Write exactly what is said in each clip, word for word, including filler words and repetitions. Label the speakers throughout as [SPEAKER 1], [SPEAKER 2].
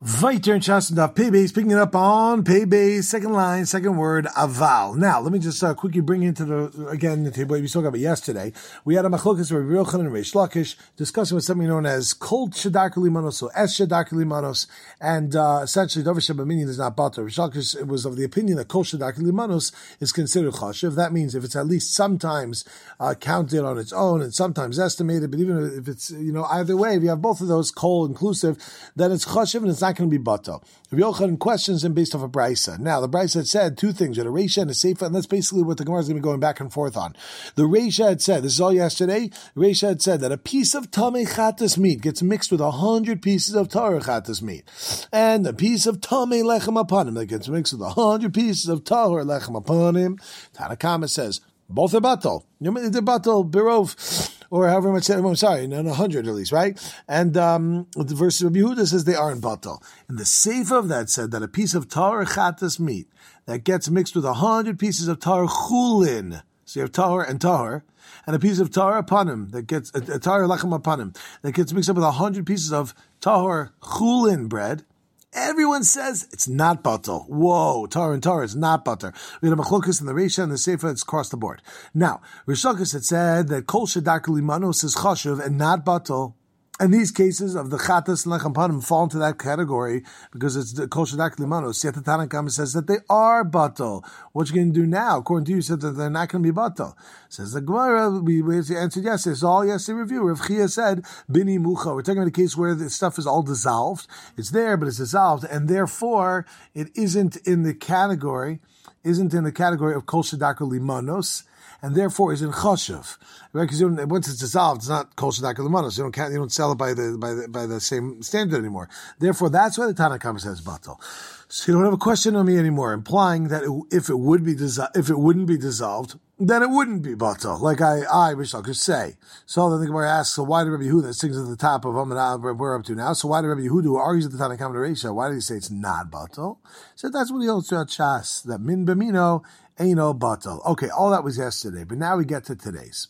[SPEAKER 1] Viter and Shasandaf Pei Beis, picking it up on Pei Beis, second line, second word, aval. Now, let me just uh, quickly bring into the, again, the table we spoke about yesterday. We had a machlokas where Rabbi Yochanan and Reish Lakish discussing with something known as Kol Shadar Limanos, so Es Shadar Limanos, and uh, essentially, Dover Shabaminian is not Batar. Reish Lakish was of the opinion that Kol Shadar Limanos is considered Chashiv. That means if it's at least sometimes uh, counted on its own and sometimes estimated, but even if it's, you know, either way, if you have both of those, Kol inclusive, then it's Chashiv and it's not going to be batal. Rabbi Yochanan questions him based off a brisa. Now, the brisa had said two things, a reisha and a seifa, and that's basically what the Gemara is going to be going back and forth on. The reisha had said, this is all yesterday, the reisha had said that a piece of tamei chatas meat gets mixed with a hundred pieces of tahor chatas meat, and a piece of tamei lechem apanim that gets mixed with a hundred pieces of tahor lechem apanim. Tanakama says, both are batal. They're batal, birov, or however much, I'm sorry, not a hundred at least, right? And um, the verse of Rabbi Yehuda says they aren't batal. And the seifa of that said that a piece of tahor chatas meat that gets mixed with a hundred pieces of tahor chulin, so you have tahor and tahor, and a piece of tahor apanim that gets, a, a tahor lechem apanim, that gets mixed up with a hundred pieces of tahor chulin bread. Everyone says it's not butter. Whoa, tar and tar is not butter. We had a machlokas in the Reisha and the Sefer, it's across the board. Now, Reish Lakish had said that kol shadar limanos is chashuv and not butter. And these cases of the chatas and lechem panim fall into that category because it's the kol shadar limanos. Yet the Tanakhama says that they are batal. What you going to do now? According to you, you said that they're not going to be batal. Says the Gemara, we, we answered yesterday. It's all yesterday review. Rav Chia said, bini mucha. We're talking about a case where the stuff is all dissolved. It's there, but it's dissolved, and therefore it isn't in the category, isn't in the category of kol shadar limanos, and therefore is in chashuv, right? Because once it's dissolved, it's not kol shadar limanos. You don't count, you don't sell it by the by the by the same standard anymore. Therefore, that's why the Tanakhama says batal. So you don't have a question on me anymore, implying that it, if it would be dissol- if it wouldn't be dissolved, then it wouldn't be batal. Like I, I wish I could say. So then the Gemara asks, so why did Rabbi Yehuda, that sings at the top of Amud where we're up to now? So why did Rabbi Yehuda, who argues at the Tanakhama Reisha, why did he say it's not batal? So that's what he holds throughout Shas, that min b'mino Eino batal. Okay, all that was yesterday, but now we get to today's.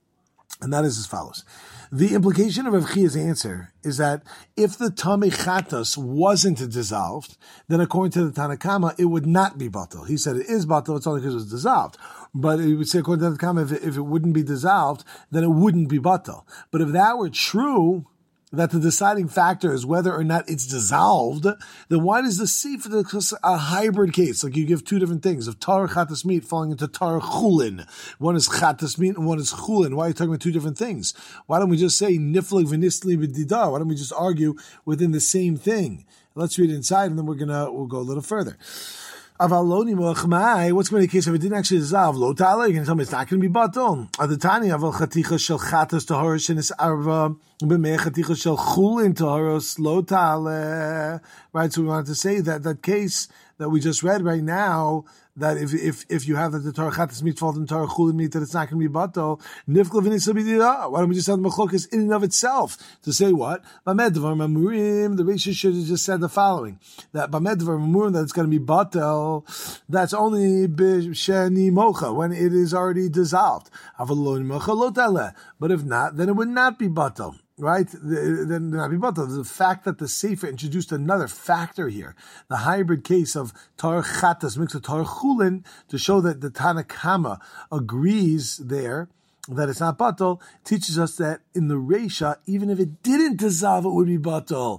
[SPEAKER 1] And that is as follows. The implication of Rav Chia's answer is that if the tamei chatas wasn't dissolved, then according to the Tanakhama, it would not be batal. He said it is batal, it's only because it was dissolved. But he would say, according to the Tanakhama, if it, if it wouldn't be dissolved, then it wouldn't be batal. But if that were true, that the deciding factor is whether or not it's dissolved, then why does the sefer, a hybrid case, like you give two different things, of tar chatas meat falling into tar chulin. One is chatas meat and one is chulin. Why are you talking about two different things? Why don't we just say niflig v'nisli b'didar? Why don't we just argue within the same thing? Let's read it inside and then we're gonna, we'll go a little further. Avaloni mochmai. What's going to be the case if it didn't actually dissolve? Lo ta'ala. You're going to tell me it's not going to be baton. Adatani aval chaticha shel chatas tahoros shenis arva b'mei chaticha shel chulin tahoros lo ta'ala. Right. So we wanted to say that that case that we just read right now, that if if if you have that the Torah chatas meat falls in Torah chulin meat, that it's not going to be bato. Nifkla v'nisa b'dira. Why don't we just have the machlokas in and of itself to say what? Bamedvar mamurim. The Reisha should have just said the following: that bamedvar mamurim, that it's going to be bato. That's only b'sheni mocha, when it is already dissolved. Avaloni mocha lo tale. But if not, then it would not be bato. Right? Then the fact that the Sefer introduced another factor here, the hybrid case of tar chatas mixed with tar chulin, to show that the Tanakhama agrees there that it's not batal, teaches us that in the Reisha, even if it didn't dissolve, it would be batal.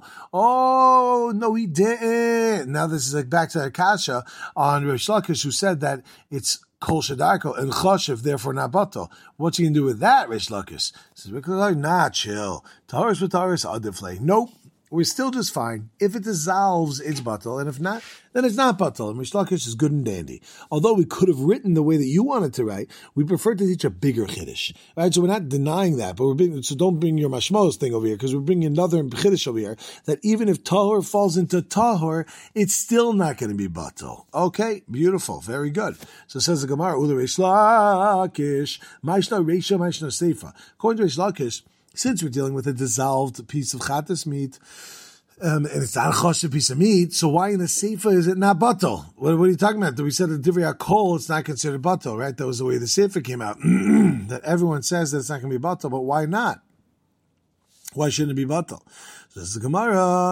[SPEAKER 1] Oh, no, he didn't. Now this is like back to Akasha on Reish Lakish, who said that it's kol shadarko and chashiv, therefore not batal. What's he going to do with that, Reish Lakish? He says, because I'm not chill. Taharis with taharis adiflay. Nope. We're still just fine. If it dissolves, it's batal, and if not, then it's not batal. And Reish Lakish is good and dandy. Although we could have written the way that you wanted to write, we prefer to teach a bigger chiddush, right? So we're not denying that, but we're being, so don't bring your mashmos thing over here, because we're bringing another chiddush over here, that even if tahor falls into tahor, it's still not going to be batal. Okay, beautiful, very good. So says the Gemara, Ula Reish Lakish, Maishna Reisha, Maishna Seifa. According to Reish Lakish, since we're dealing with a dissolved piece of chatas meat, um, and it's not a choshev piece of meat, so why in the Sefer is it not batal? What, what are you talking about? We said that Divrei HaKol, it's not considered batal, right? That was the way the Sefer came out. That everyone says that it's not going to be batal, but why not? Why shouldn't it be batal? So this is the Gemara.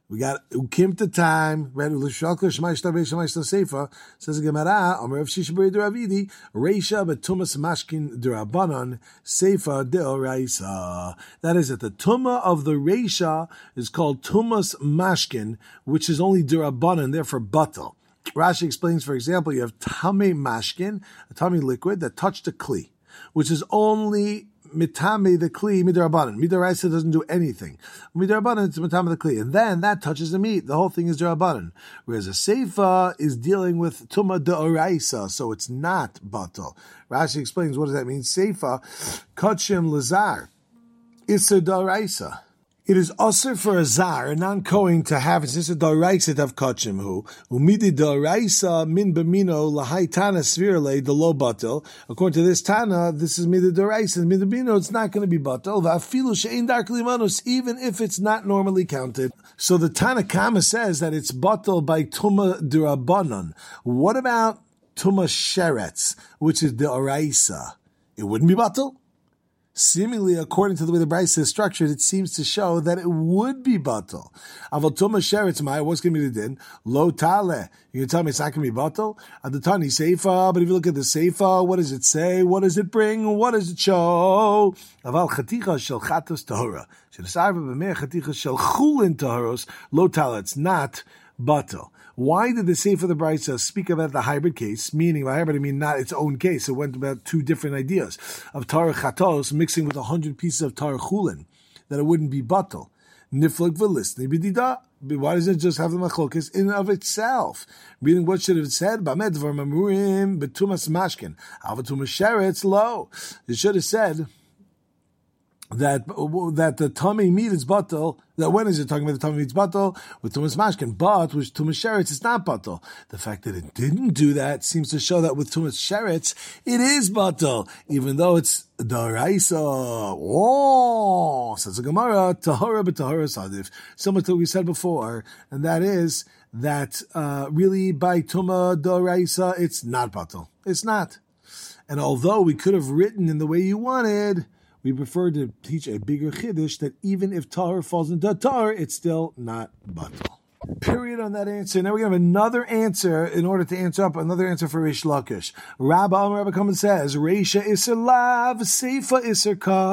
[SPEAKER 1] We got ukim to time. Read u'lishalka shmaishta reisha maishta seifa. Says the Gemara, Amar Rav Shisha b'rei Ravidi, reisha betumas mashkin derabanan seifa deoraisa. That is that the tumah of the reisha is called tumas mashkin, which is only derabanan, therefore batal. Rashi explains, for example, you have tamei mashkin, a tamei liquid that touched a kli, which is only mitame the kli midarabanan. Midaraisa doesn't do anything. Midarabanan it's mitame the kli, and then that touches the meat. The whole thing is darabanan. Whereas a seifa is dealing with tuma deoraisa, so it's not batal. Rashi explains, what does that mean? Seifa kachim lazar iser deoraisa. It is usher for a zar, a non-Kohen, to have, since a doraisa to have kachim hu, umidi doraisa min b'mino lahai tana svirle the lo batel. According to this tana, this is midi doraisa, min b'mino, it's not going to be batel. Va'afilu she'ein dark limanus, even if it's not normally counted. So the Tana Kama says that it's batel by tuma derabanan. What about tuma sheretz, which is doraisa? It wouldn't be batel? Seemingly, according to the way the Brisa is structured, it seems to show that it would be batal. Aval tuma sheretz mai, what's going to be the din? Lo tale. You can tell me it's not going to be batal? Adatani seifa, but if you look at the seifa, what does it say? What does it bring? What does it show? Aval chaticha shel chatos tahora. Shedasarva b'mei chaticha shel chulin tahoros. Lo tale. It's not batal. Why did the Sefer of the Brisa speak about the hybrid case? Meaning, by hybrid, I mean not its own case. It went about two different ideas of Torah Chatos mixing with a hundred pieces of Torah Chulin, that it wouldn't be batal. Niflik v'lisni b'dida. Why does it just have the machlokes in and of itself? Meaning, what should have said? B'amed dvar mamurim b'tumas mashkin. Avatumas sheretz lo. It should have said that that the tummy meat is batal. That when is it talking about the tummy meat is batal with tumas mashkin, but with tumas sheretz it's not batal. The fact that it didn't do that seems to show that with tumas sheretz it is batal, even though it's daraisa. Oh, says the Gemara, tahara b'tahara sadif, similar to what we said before, and that is that uh, really by tuma daraisa it's not batal. It's not, and although we could have written in the way you wanted, we prefer to teach a bigger chiddush that even if tahor falls into tahor, it's still not batal. Period on that answer. Now we have another answer in order to answer up another answer for Rish Lakish. Rabbi Amar Rabbi comes and says, Reisha iser lav, Seifa iser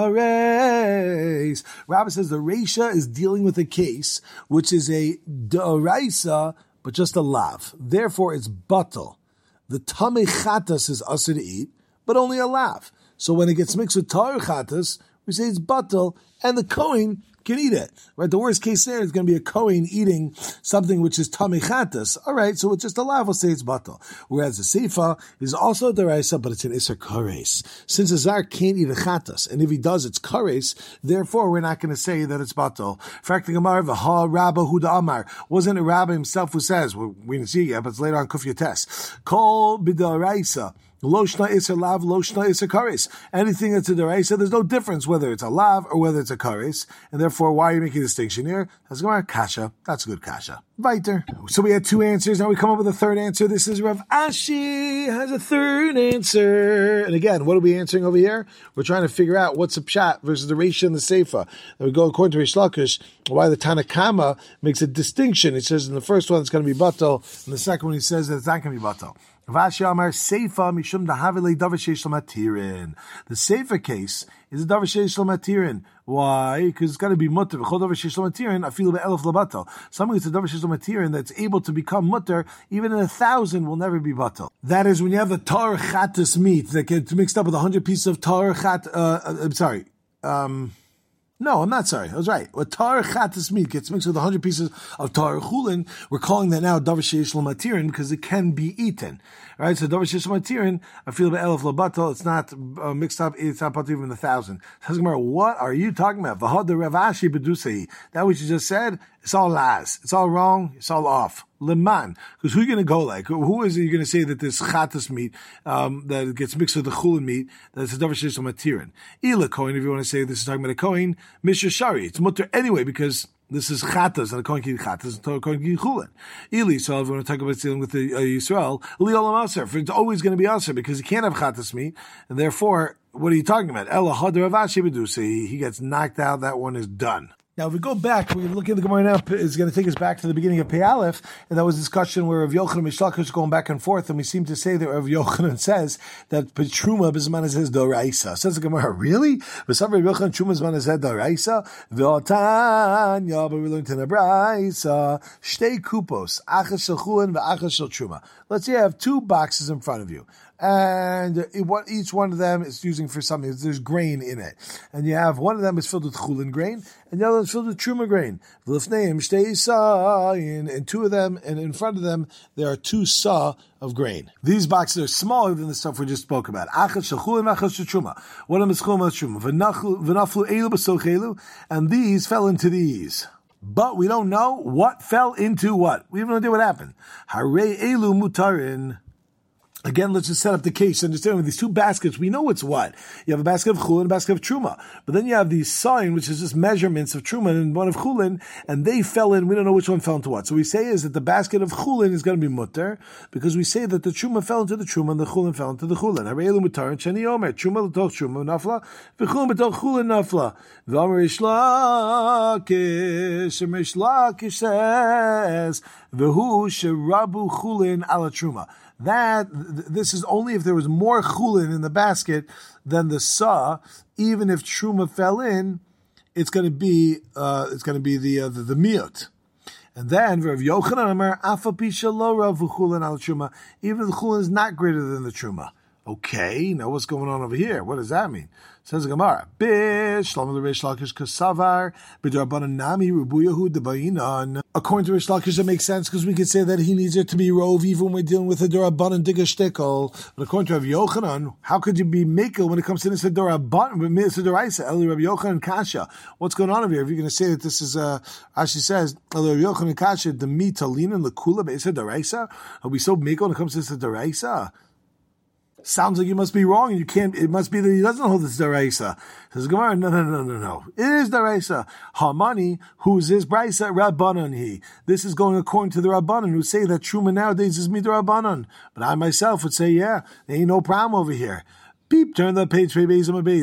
[SPEAKER 1] kares. Rabbi says the Reisha is dealing with a case which is a d'oraisa, but just a lav. Therefore, it's batal. The tamei chatas is usher to eat, but only a lav. So when it gets mixed with tar chatas, we say it's batal, and the Kohen can eat it. Right? The worst case scenario is going to be a Kohen eating something which is tamei chatas. All right, so it's just a lav, we'll say it's batal. Whereas the seifa is also deraisa, but it's an iser kares. Since a zar can't eat a chatas, and if he does, it's kares. Therefore, we're not going to say that it's batal. Fact, the Gemara, v'ha Rabba Huda Amar, wasn't it Rabbi himself who says? Well, we didn't see it yet, but it's later on Kuf Yates. Kol b'deraisa. Loshna iser lav, loshna iser kares. Anything that's a deraisa, there's no difference whether it's a lav or whether it's a kares, and therefore, why are you making a distinction here? That's Gemara kasha. That's a good kasha. Weiter. So we had two answers. Now we come up with a third answer. This is Rav Ashi has a third answer. And again, what are we answering over here? We're trying to figure out what's a pshat versus the Reisha and the Seifa. And we go according to Rish Lakish, why the Tana Kama makes a distinction. He says in the first one it's going to be batal, and the second one he says that it's not going to be batal. The Seifa case is a davar sheish lo matirin. Why? Because it's got to be mutter. Something that's a davar sheish lo matirin that's able to become mutter, even in a thousand, will never be batal. That is when you have the tar chatas meat that gets mixed up with a hundred pieces of tar chat. Uh, I'm sorry. Um, No, I'm not sorry. I was right. When tar chatas meat gets mixed with one hundred pieces of tar chulin, we're calling that now davar sheish lo matirin because it can be eaten. Right? So davar sheish lo matirin, I feel about elef labatal, it's not uh, mixed up, it's not part even a thousand. What are you talking about? V'had the Rav Ashi b'dusei. That which you just said, it's all lies. It's all wrong. It's all off. Leman. Because who are you going to go like? Who is it you're going to say that this chatas meat, um, that gets mixed with the chulin meat, that's a davar sheish lo matirin? Ila Kohen, if you want to say this is talking about a Kohen, Mishra Shari. It's mutter anyway because this is chatas, and a Kohen can eat chatas, and a Kohen can eat chulin. Ili, so if we want to talk about dealing with the uh, Yisrael, Li olam aser, for it's always going to be aser because he can't have chatas meat, and therefore, what are you talking about? Ela hadar Rav Ashi b'dusei. He gets knocked out. That one is done. Now, if we go back, we look at the Gemara now, it's going to take us back to the beginning of Pei Aleph, and that was a discussion where Rav Yochanan and Rish Lakish going back and forth, and we seem to say that Rav Yochanan says that Truma b'zman hazeh d'oraisa. Says the Gemara, really? B'sam Rav Yochanan Truma b'zman hazeh d'oraisa? V'otanya, but we learned in the Braisa, shtei kupos, achas shel chulin v'achas shel Truma. Let's say you have two boxes in front of you, and it, what, each one of them is using for something. There's grain in it, and you have one of them is filled with chulin grain, and the other is filled with truma grain. And two of them, and in front of them there are two saw of grain. These boxes are smaller than the stuff we just spoke about. Achas shel chulin, achas shel truma. One of them is chulin, truma. V'naflu elu b'soch elu, and these fell into these. But we don't know what fell into what. We have no idea what happened. Harei elu mutarin. Again, let's just set up the case. Understand, with these two baskets, we know it's what. You have a basket of chulin and a basket of truma. But then you have these sign, which is just measurements of truma and one of chulin, and they fell in, we don't know which one fell into what. So we say is that the basket of chulin is going to be mutter, because we say that the truma fell into the truma and the chulin fell into the chulin. Harei mutar and sheni omer. Truma l'toch truma nafla, v'chulin b'toch chulin nafla. V'omer Rish Lakish, and Rish Lakish says, v'hu sherabu chulin ala truma. That, this is only if there was more chulin in the basket than the saw. Even if truma fell in, it's going to be, uh, it's going to be the, uh, the, the miut. And then, Rav Yochanan Amar, afa pisha lo ravu chulin al truma. Even if the chulin is not greater than the truma. Okay, now what's going on over here? What does that mean? Says the Gemara, Bish, Shlomo Rish Lakish Kasavar, B'drabanan Nami, Rubuyahu Debayinan. According to Rish Lakish, it makes sense because we could say that he needs it to be rove even when we're dealing with a Durabanan Digga Shtickle. But according to Rav Yochanan, how could you be Mekel when it comes to this Durabanan, Mitzvah Duraisa, Eli Rav Yochanan Kasha? What's going on over here? If you're going to say that this is, uh, Rashi says, Eli Rav Yochanan Kasha, the Mitalina, Lakula, Be'isa Duraisa? Are we so Mekel when it comes to this Duraisa? Sounds like you must be wrong, and you can't. It must be that he doesn't hold this deraisa. Says Gemara, no, no, no, no, no. It is deraisa. Hamani, who's his brisa, Rabbanan he. This is going according to the Rabbanan who say that truma nowadays is midrabbanan. But I myself would say, yeah, there ain't no problem over here. Beep, turn the page, Rabbi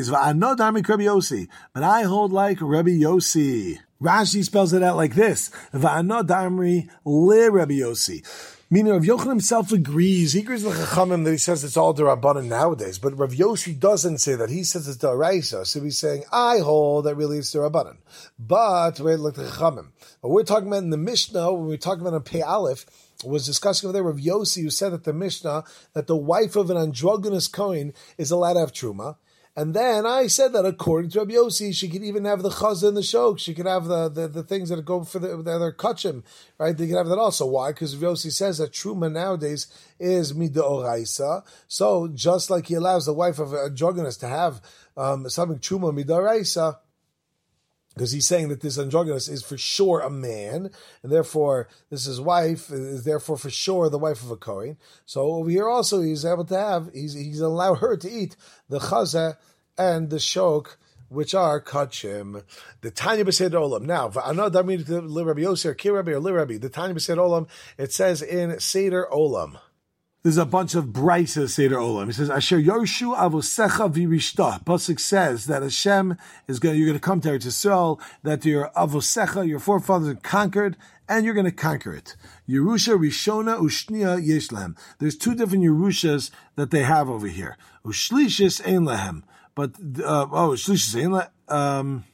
[SPEAKER 1] Yossi. But I hold like Rabbi Yossi. Rashi spells it out like this: Va'anod damri le Rabbi Yossi. Meaning Rav Yochanan himself agrees. He agrees with the Chachamim that he says it's all Durabanan nowadays. But Rav Yoshi doesn't say that. He says it's Daraisa. So he's saying, I hold that really it's Durabanan. But, wait, look at the Chachamim. What we're talking about in the Mishnah, when we're talking about in Pei Aleph, was discussing over there Rav Yossi, who said that the Mishnah, that the wife of an androgynous Kohen is allowed to have Truma. And then I said that according to Rabbi Yossi, she could even have the chazah and the shok. She could have the, the, the things that go for the, the other kachim, right? They could have that also. Why? Because Rabbi Yossi says that truma nowadays is midoraisa. So just like he allows the wife of a androgynous to have um, something truma midoraisa, because he's saying that this androgynous is for sure a man, and therefore this his wife is therefore for sure the wife of a Kohen. So over here also he's able to have, he's he's allowed her to eat the chazah and the shok, which are kachim. The Tanya B'Seder Olam. Now, I know that means Li Rabbi Yossi or Ki Rabbi or Li Rabbi. The Tanya B'Seder Olam, it says in Seder Olam. There's a bunch of braises Seder Olam. He says, Asher Yorshu Avosecha Virishta. Pasuk says that Hashem is going, you're going to come to Eretz Yisrael, that your Avosecha, your forefathers are conquered, and you're going to conquer it. Yerusha Rishona Ushnia Yeshlem. There's two different Yerushas that they have over here. Ushlishis Ein Lehem. But, uh, oh, Ushlishis Ein Lehem, um,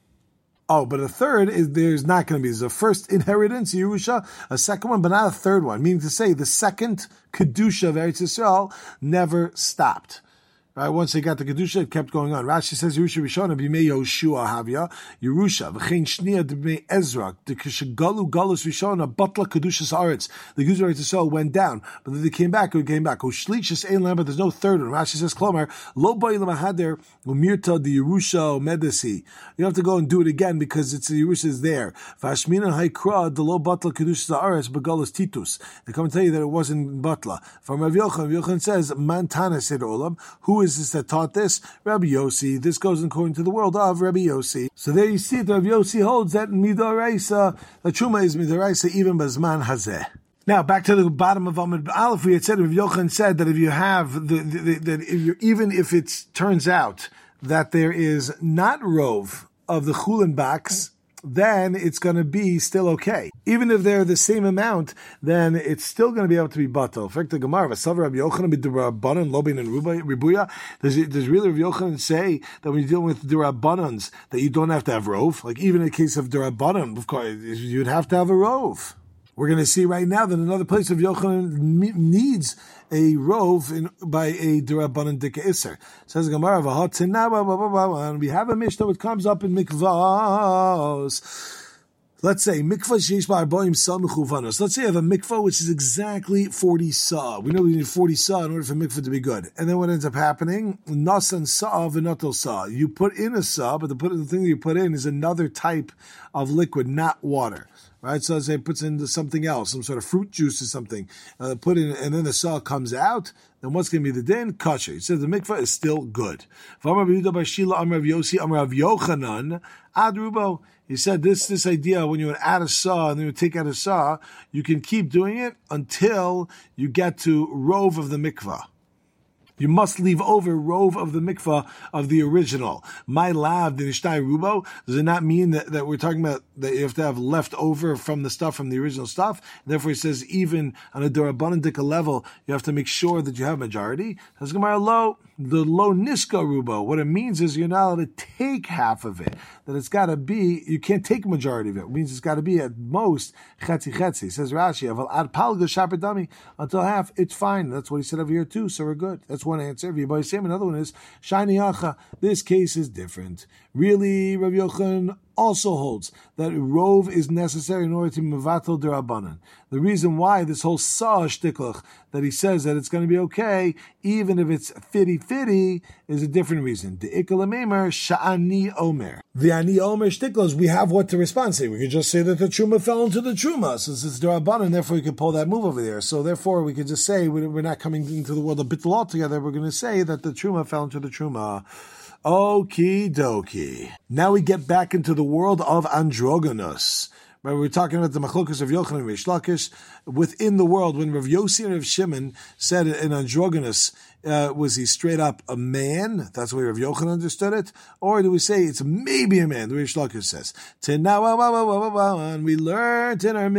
[SPEAKER 1] Oh, but a third is there's not going to be. There's a first inheritance, Yerusha, a second one, but not a third one. Meaning to say, the second Kedusha of Eretz Yisrael never stopped. Right? Once they got the Kedusha, it kept going on. Rashi says, Yerusha Rishona b'mei Yoshua havia, Yerusha, v'chein shnia b'mei Ezra, the Kishegalu Galus Rishona, Batla Kedushas Aretz. The Kedusha of Eretz Yisrael went down, but then they came back, it came back. Ushlishis ein lam, but there's no third one. Rashi says, Klomar, lo ba'i l'mahader, umirta the Yerusha medesi. You have to go and do it again because it's the Yerusha is there. V'ashmina haikra, the lo Batla Kedushas Aretz, b'galus titus. They come and tell you that it wasn't Batla. From Rav Yochanan, Rav Yochanan says, Mantana Seder Olam, who is this that taught this? Rabbi Yossi. This goes according to the world of Rabbi Yossi. So there you see that Rabbi Yossi holds that midoraisa, the truma is midoraisa even bazman hazeh. Now back to the bottom of Amud Aleph, we had said Rabbi Yochanan said that if you have the, the, the that if you're, even if it turns out that there is not rove of the chulin box, then it's going to be still okay. Even if they're the same amount, then it's still going to be able to be batal. In fact, the Gemara, does, does really Rav Yochanan say that when you're dealing with Durabbanans, that you don't have to have rov? Like even in the case of Durabbanan, of course, you'd have to have a rov. We're going to see right now that another place of Yochanan needs a rov in, by a Durabbanan Dika Isser. Says Gemara, and we have a Mishnah that comes up in mikvahs. Let's say mikvah sheish ba'arboim sa mechuvanos. Let's say you have a mikvah which is exactly forty sa. We know we need forty sa in order for mikvah to be good. And then what ends up happening? Nasan sa v'notel sa. You put in a sa, but the, put, the thing that you put in is another type of liquid, not water. Right, so let's say it puts into something else, some sort of fruit juice or something, uh, put in, and then the saw comes out. Then what's going to be the din? Kosher. He says the mikvah is still good. He said this this idea when you would add a saw and then you would take out a saw, you can keep doing it until you get to rov of the mikvah. You must leave over rov of the mikvah of the original. My lav the nishtai rubo. Does it not mean that, that we're talking about that you have to have left over from the stuff from the original stuff? And therefore, he says even on a Durabbanan Dika level, you have to make sure that you have majority. Says Gemara lo the lo niska rubo. What it means is you're not allowed to take half of it. That it's got to be you can't take a majority of it. It means it's got to be at most chetzi chetzi. Says Rashi aval ad palga shaperdami until half. It's fine. That's what he said over here too. So we're good. That's one answer. Another one is shiny acha. This case is different. Really, Rav Yochanan also holds that rov is necessary in order to mevatel derabanan. The reason why this whole saw shtiklach that he says that it's going to be okay, even if it's fitty-fitty, is a different reason. The ikalamemer sha'ani omer. The ani omer shtiklach, we have what to respond to. We could just say that the truma fell into the truma, since it's derabanan, therefore we could pull that move over there. So therefore we could just say we're not coming into the world of bittul altogether. We're going to say that the truma fell into the truma. Okie dokie. Now we get back into the world of androgynous. Right, we're talking about the machlokas of Yochanan and Reish Lakish. Within the world, when Rav Yossi and Rav Shimon said an androgynous, uh, was he straight up a man? That's the way Rav Yochanan understood it. Or do we say it's maybe a man? The Reish Lakish says. And we learned in our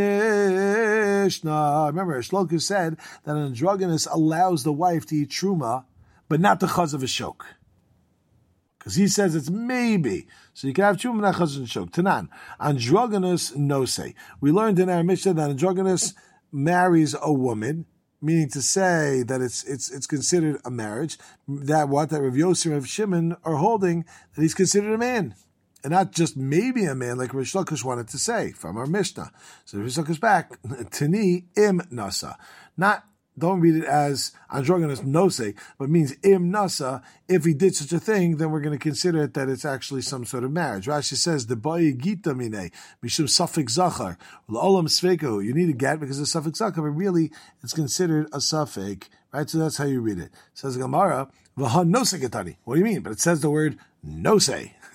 [SPEAKER 1] Mishnah. Remember, Reish Lakish said that an androgynous allows the wife to eat truma, but not the chaz of a shok. Because he says it's maybe. So you can have truma, not chaz and shok. Tanan, androgynous no say. We learned in our Mishnah that androgynous marries a woman, meaning to say that it's it's it's considered a marriage. That what that Rav Yossi and Rav Shimon are holding, that he's considered a man. And not just maybe a man, like Reish Lakish wanted to say from our Mishnah. So Reish Lakish back, Tani im nasa. Not Don't read it as androgynous nose, but means im nasa. If he did such a thing, then we're going to consider it that it's actually some sort of marriage. Rashi says, the boy gita mine, mishum suffix zachar, l'olam svekahu. You need a get because it's suffix zachar, but really it's considered a suffix, right? So that's how you read it. It says Gemara, v'ha nose getani. What do you mean? But it says the word nose.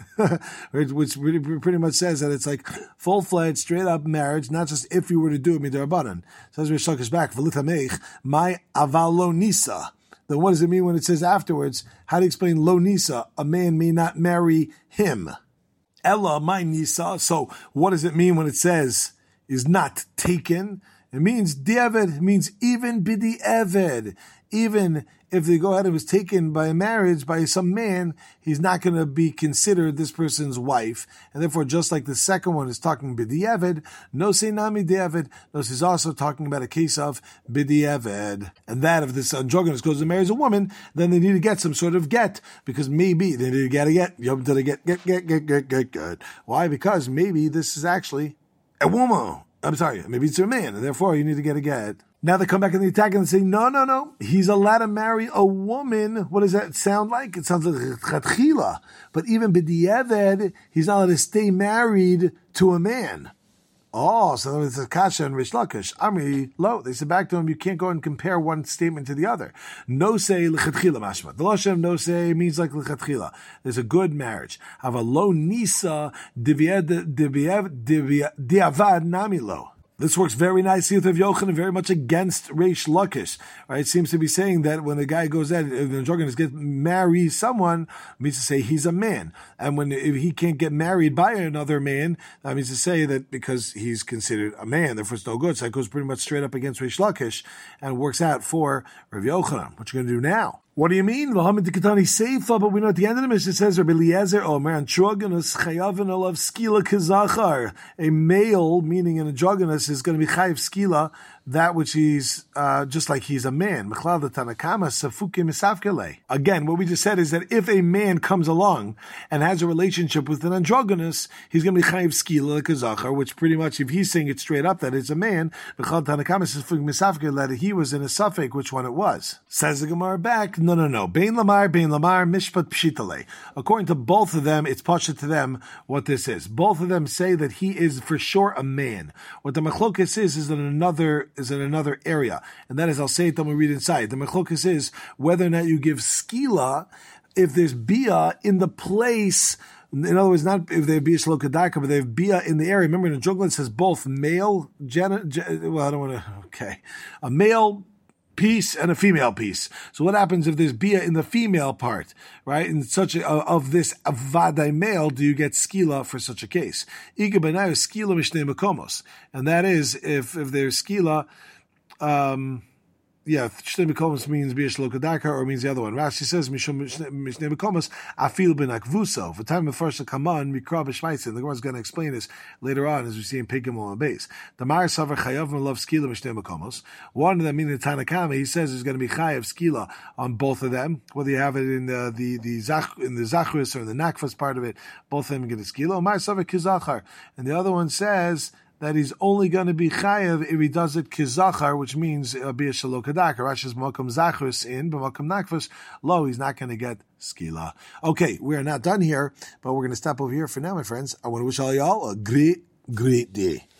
[SPEAKER 1] Which pretty much says that it's like full-fledged, straight-up marriage, not just if you were to do it midarabanan. Says Reish Lakish back, v'litameich, my aval lo nisa. Then what does it mean when it says afterwards? How do you explain lo nisa? A man may not marry him. Ella, my nisa. So what does it mean when it says is not taken? It means di'eved. It means even b'di'eved. Even if they go ahead and was taken by a marriage by some man, he's not going to be considered this person's wife. And therefore, just like the second one is talking b'di'eved, no say nami di'eved, no is also talking about a case of b'di'eved. And that if this androgynous goes and marries a woman, then they need to get some sort of get, because maybe they need to get a get. Yom to get, get, get, get, get, get, get. Why? Because maybe this is actually a woman. I'm sorry, maybe it's a man, and therefore you need to get a get. Now they come back and they attack and say, no, no, no, he's allowed to marry a woman. What does that sound like? It sounds like chatchila. But even b'di'eved, he's not allowed to stay married to a man. Oh, so it's a kasha and Reish Lakish. Amri, lo, they said back to him, you can't go and compare one statement to the other. No say l'chatchila mashma. The Lashon no say means like l'chatchila. There's a good marriage. Have a lo nisa di'avad nami lo. This works very nicely with Rav Yochanan, very much against Reish Lakish. Right? It seems to be saying that when the guy goes out, if the androgynous gets marry someone, it means to say he's a man. And when if he can't get married by another man, that means to say that because he's considered a man, therefore it's no good. So it goes pretty much straight up against Reish Lakish and works out for Rav Yochanan. What you going to do now? What do you mean? Muhammad Dikatani Seifa, but we know at the end of the Mishnah it says Rabbi Eliezer Omer androgynous chayavin alav skila kazachar. A male, meaning an androgynous, is going to be chayav skila, that which he's uh, just like he's a man. Mechlal the Tanakama safukim misafkele. Again, what we just said is that if a man comes along and has a relationship with an androgynous, he's going to be chayav skila kazachar, which pretty much, if he's saying it straight up that it's a man, Mechlal the Tanakama safukim misafkele, that he was in a suffix which one it was. Says the Gemara back. No, no, no. Bein Lamar, Bein Lamar, Mishpat Pshitale. According to both of them, it's pasha to them what this is. Both of them say that he is for sure a man. What the machlokas is, is in another, is in another area. And that is, I'll say it, then we read inside. The machlokas is whether or not you give skila if there's bia in the place. In other words, not if they have bia shalokadaka, but they have bia in the area. Remember, in the jungle it says both male, gen, gen, well, I don't want to, okay. A male piece and a female piece. So what happens if there's bia in the female part, right? In such a, of this avadai male, do you get skila for such a case? Iga b'nayu skila mishnei makomos, and that is if if there's skila, um, yeah, Shnei Mekomos means Bia Shalokadaka, or means the other one. Rashi says, Mishum Shnei Mekomos, Afil ben Akvuso. For time of first to come on, Mikra b'Shmaitzin. The Gemara is going to explain this later on, as we see in Pegam on base. The Mar Savar Chayav Love Skila Mishnei Mekomos. One of them, meaning the Tanakama, he says there's going to be Chayav Skila on both of them. Whether you have it in the the the Zach in the Zachris or in the Nakfas part of it, both of them get a Skila. Mar Savar Kizachar, and the other one says that he's only going to be chayav if he does it kizachar, which means uh, be a shalokadaka. Rashi's makam zachrus in, but makam nakfus lo, he's not going to get skila. Okay, we are not done here, but we're going to stop over here for now, my friends. I want to wish all y'all a great, great day.